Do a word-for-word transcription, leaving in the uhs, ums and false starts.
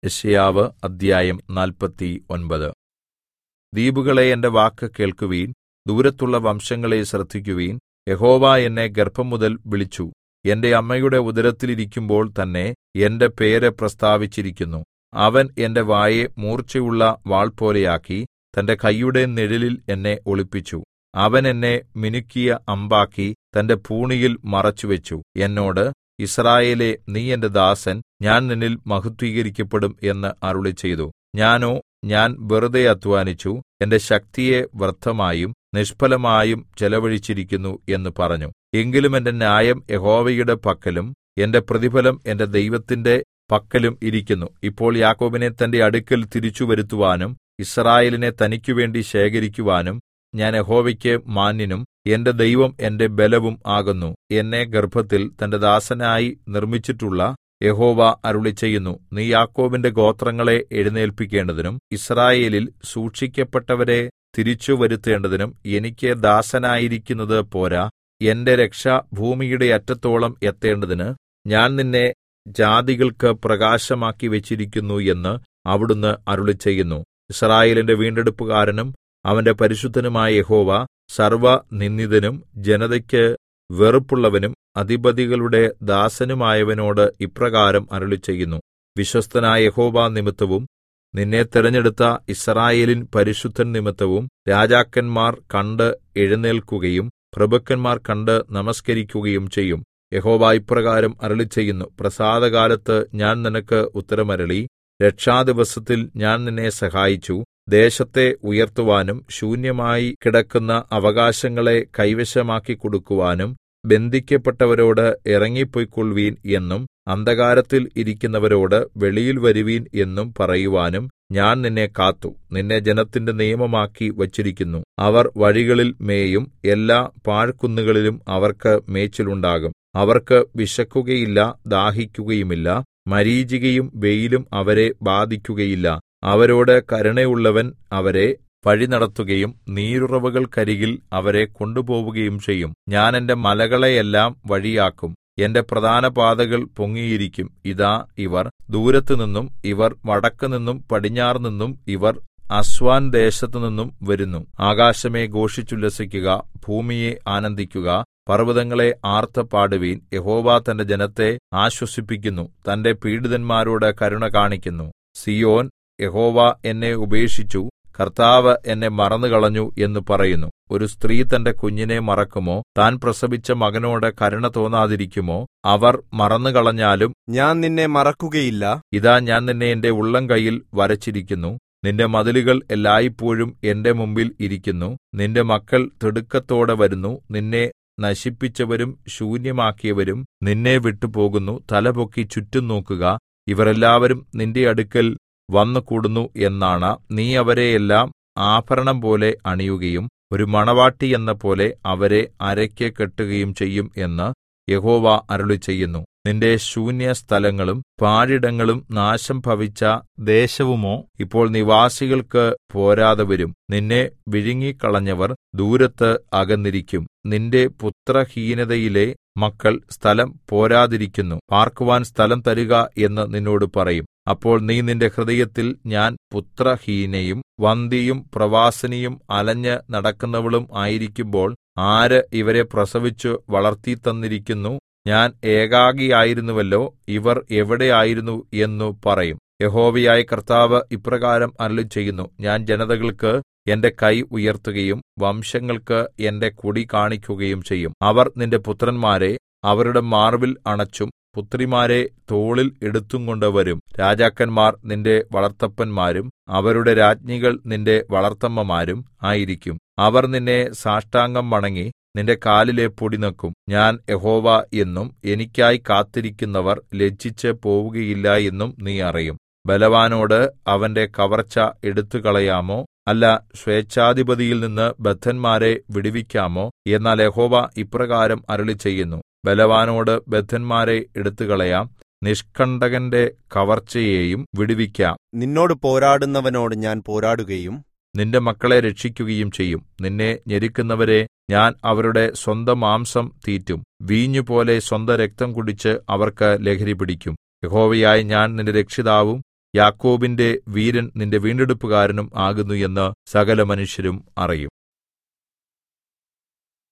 യെശയ്യാവ് അദ്ധ്യായം നാല്പത്തി ഒൻപത്. ദ്വീപുകളേ എന്റെ വാക്ക് കേൾക്കുവിൻ, ദൂരത്തുള്ള വംശങ്ങളേ ശ്രദ്ധിക്കുവിൻ. യഹോവ എന്നെ ഗർഭംമുതൽ വിളിച്ചു, എന്റെ അമ്മയുടെ ഉദരത്തിൽ ഇരിക്കുമ്പോൾ തന്നെ എന്റെ പേര് പ്രസ്താവിച്ചിരിക്കുന്നു. അവൻ എന്റെ വായെ മൂർച്ചയുള്ള വാൾപോലെയാക്കി തന്റെ കൈയുടെ നിഴലിൽ എന്നെ ഒളിപ്പിച്ചു. അവൻ എന്നെ മിനുക്കിയ അമ്പാക്കി തന്റെ പൂണിയിൽ മറച്ചുവെച്ചു. എന്നോട്, യിസ്രായേലേ, നീ എന്റെ ദാസൻ, ഞാൻ നിന്നിൽ മഹത്വീകരിക്കപ്പെടും എന്ന് അരുളിച്ചെയ്തു. ഞാനോ, ഞാൻ വെറുതെ അദ്ധ്വാനിച്ചു, എന്റെ ശക്തിയെ വ്യർത്ഥമായും നിഷ്ഫലമായും ചെലവഴിച്ചിരിക്കുന്നു എന്ന് പറഞ്ഞു. എങ്കിലും എന്റെ ന്യായം യഹോവയുടെ പക്കലും എന്റെ പ്രതിഫലം എന്റെ ദൈവത്തിന്റെ പക്കലും ഇരിക്കുന്നു. ഇപ്പോൾ യാക്കോബിനെ തന്റെ അടുക്കൽ തിരിച്ചുവരുത്തുവാനും യിസ്രായേലിനെ തനിക്കുവേണ്ടി ശേഖരിക്കുവാനും ഞാൻ യഹോവയ്ക്ക് മാന്യനും എന്റെ ദൈവം എന്റെ ബലവും ആകുന്നു. എന്നെ ഗർഭത്തിൽ തന്റെ ദാസനായി നിർമ്മിച്ചിട്ടുള്ള യഹോവ അരുളിച്ചെയ്യുന്നു. നീ യാക്കോബിന്റെ ഗോത്രങ്ങളെ എഴുന്നേല്പിക്കേണ്ടതിനും യിസ്രായേലിൽ സൂക്ഷിക്കപ്പെട്ടവരെ തിരിച്ചുവരുത്തേണ്ടതിനും എനിക്ക് ദാസനായിരിക്കുന്നത് പോരാ, എന്റെ രക്ഷ ഭൂമിയുടെ അറ്റത്തോളം എത്തേണ്ടതിന് ഞാൻ നിന്നെ ജാതികൾക്ക് പ്രകാശമാക്കി വെച്ചിരിക്കുന്നു എന്ന് അവിടുന്ന് അരുളിച്ചെയ്യുന്നു. യിസ്രായേലിന്റെ വീണ്ടെടുപ്പുകാരനും അവന്റെ പരിശുദ്ധനുമായ യഹോവ സർവ്വനിന്ദിതനും ജനതയ്ക്ക് വെറുപ്പുള്ളവനും അധിപതികളുടെ ദാസനുമായവനോട് ഇപ്രകാരം അരുളിച്ചെയ്യുന്നു. വിശ്വസ്തനായ യഹോവ നിമിത്തവും നിന്നെ തിരഞ്ഞെടുത്ത യിസ്രായേലിൻ പരിശുദ്ധൻ നിമിത്തവും രാജാക്കന്മാർ കണ്ട് എഴുന്നേൽക്കുകയും പ്രഭുക്കന്മാർ കണ്ട് നമസ്കരിക്കുകയും ചെയ്യും. യഹോവ ഇപ്രകാരം അരുളിച്ചെയ്യുന്നു. പ്രസാദകാലത്ത് ഞാൻ നിനക്ക് ഉത്തരമരുളി, രക്ഷാദിവസത്തിൽ ഞാൻ നിന്നെ സഹായിച്ചു. ദേശത്തെ ഉയർത്തുവാനും ശൂന്യമായി കിടക്കുന്ന അവകാശങ്ങളെ കൈവശമാക്കി കൊടുക്കുവാനും ബന്ധിക്കപ്പെട്ടവരോട് ഇറങ്ങിപ്പൊയ്ക്കൊൾവീൻ എന്നും അന്ധകാരത്തിൽ ഇരിക്കുന്നവരോട് വെളിയിൽ വരുവീൻ എന്നും പറയുവാനും ഞാൻ നിന്നെ കാത്തു. നിന്നെ ജനത്തിന്റെ നിയമമാക്കി വച്ചിരിക്കുന്നു. അവർ വഴികളിൽ മേയും, എല്ലാ പാഴ്കുന്നുകളിലും അവർക്ക് മേച്ചിലുണ്ടാകും. അവർക്ക് വിശക്കുകയില്ല, ദാഹിക്കുകയുമില്ല. മരീചികയും വെയിലും അവരെ ബാധിക്കുകയില്ല. അവരോട് കരുണയുള്ളവൻ അവരെ വഴിനടത്തുകയും നീരുറവുകൾക്കരികിൽ അവരെ കൊണ്ടുപോവുകയും ചെയ്യും. ഞാൻ എന്റെ മലകളെയെല്ലാം വഴിയാക്കും. എന്റെ പ്രധാന പാതകൾ പൊങ്ങിയിരിക്കും. ഇതാ, ഇവർ ദൂരത്തുനിന്നും, ഇവർ വടക്കുനിന്നും പടിഞ്ഞാറുനിന്നും, ഇവർ അസ്വാൻ ദേശത്തുനിന്നും വരുന്നു. ആകാശമേ, ഘോഷിച്ചുല്ലസിക്കുക, ഭൂമിയെ ആനന്ദിക്കുക, പർവ്വതങ്ങളെ ആർത്ത് പാടുവീൻ. യഹോവ തന്റെ ജനത്തെ ആശ്വസിപ്പിക്കുന്നു, തന്റെ പീഡിതന്മാരോട് കരുണ കാണിക്കുന്നു. സിയോൻ, യഹോവ എന്നെ ഉപേക്ഷിച്ചു, കർത്താവ് എന്നെ മറന്നുകളഞ്ഞു എന്ന് പറയുന്നു. ഒരു സ്ത്രീ തന്റെ കുഞ്ഞിനെ മറക്കുമോ? താൻ പ്രസവിച്ച മകനോട് കരുണ തോന്നാതിരിക്കുമോ? അവർ മറന്നുകളഞ്ഞാലും ഞാൻ നിന്നെ മറക്കുകയില്ല. ഇതാ, ഞാൻ നിന്നെ എന്റെ ഉള്ളംകൈയിൽ വരച്ചിരിക്കുന്നു. നിന്റെ മതിലുകൾ എല്ലായ്പോഴും എന്റെ മുമ്പിൽ ഇരിക്കുന്നു. നിന്റെ മക്കൾ തിടുക്കത്തോടെ വരുന്നു. നിന്നെ നശിപ്പിച്ചവരും ശൂന്യമാക്കിയവരും നിന്നെ വിട്ടുപോകുന്നു. തലപൊക്കി ചുറ്റും നോക്കുക, ഇവർ എല്ലാവരും നിന്റെ അടുക്കൽ വന്നുകൂടുന്നു എന്നാണ്. നീ അവരെയെല്ലാം ആഭരണം പോലെ അണിയുകയും ഒരു മണവാട്ടി എന്നപോലെ അവരെ അരയ്ക്ക് കെട്ടുകയും ചെയ്യും എന്ന് യഹോവ അരുളിച്ചെയ്യുന്നു. നിന്റെ ശൂന്യസ്ഥലങ്ങളും പാഴിടങ്ങളും നാശം ഭവിച്ച ദേശവുമോ ഇപ്പോൾ നിവാസികൾക്ക് പോരാതെ വരും. നിന്നെ വിഴുങ്ങിക്കളഞ്ഞവർ ദൂരത്ത് അകന്നിരിക്കും. നിന്റെ പുത്രഹീനതയിലെ മക്കൾ സ്ഥലം പോരാതിരിക്കുന്നു, പാർക്കുവാൻ സ്ഥലം തരുക എന്ന് നിന്നോട് പറയും. അപ്പോൾ നീ നിന്റെ ഹൃദയത്തിൽ, ഞാൻ പുത്രഹീനയും വന്ധ്യയും പ്രവാസിനിയും അലഞ്ഞ് നടക്കുന്നവളും ആയിരിക്കുമ്പോൾ ആര് ഇവരെ പ്രസവിച്ചു വളർത്തിത്തന്നിരിക്കുന്നു? ഞാൻ ഏകാകിയായിരുന്നുവല്ലോ, ഇവർ എവിടെ ആയിരുന്നു എന്നു പറയും. യഹോവയായ കർത്താവ് ഇപ്രകാരം അരുളിച്ചെയ്യുന്നു. ഞാൻ ജനതകൾക്ക് എന്റെ കൈ ഉയർത്തുകയും വംശങ്ങൾക്ക് എന്റെ കൊടി കാണിക്കുകയും ചെയ്യും. അവർ നിന്റെ പുത്രന്മാരെ അവരുടെ മാർവിൽ അണച്ചും പുത്രിമാരെ തോളിൽ എടുത്തുംകൊണ്ട് വരും. രാജാക്കന്മാർ നിന്റെ വളർത്തപ്പന്മാരും അവരുടെ രാജ്ഞികൾ നിന്റെ വളർത്തമ്മമാരും ആയിരിക്കും. അവർ നിന്നെ സാഷ്ടാംഗം വണങ്ങി നിന്റെ കാലിലെ പൊടി നക്കും. ഞാൻ യഹോവ എന്നും എനിക്കായി കാത്തിരിക്കുന്നവർ ലജ്ജിച്ച് പോവുകയില്ല എന്നും നീ അറിയും. ബലവാനോട് അവന്റെ കവർച്ച എടുത്തുകളയാമോ? അല്ല, സ്വേച്ഛാധിപതിയിൽ നിന്ന് ബദ്ധന്മാരെ വിടുവിക്കാമോ? എന്നാൽ യഹോവ ഇപ്രകാരം അരുളിച്ചെയ്യുന്നു. ബലവാനോട് ബദ്ധന്മാരെ എടുത്തുകളയാം, നിഷ്കണ്ടകന്റെ കവർച്ചയെയും വിടുവിക്കാം. നിന്നോട് പോരാടുന്നവനോട് ഞാൻ പോരാടുകയും നിന്റെ മക്കളെ രക്ഷിക്കുകയും ചെയ്യും. നിന്നെ ഞെരുക്കുന്നവരെ ഞാൻ അവരുടെ സ്വന്തം മാംസം തീറ്റും. വീഞ്ഞുപോലെ സ്വന്തം രക്തം കുടിച്ച് അവർക്ക് ലഹരി പിടിക്കും. യഹോവയായ ഞാൻ നിന്റെ രക്ഷിതാവും യാക്കോബിന്റെ വീരൻ നിന്റെ വീണ്ടെടുപ്പുകാരനും ആകുന്നു എന്ന് സകലമനുഷ്യരും അറിയും.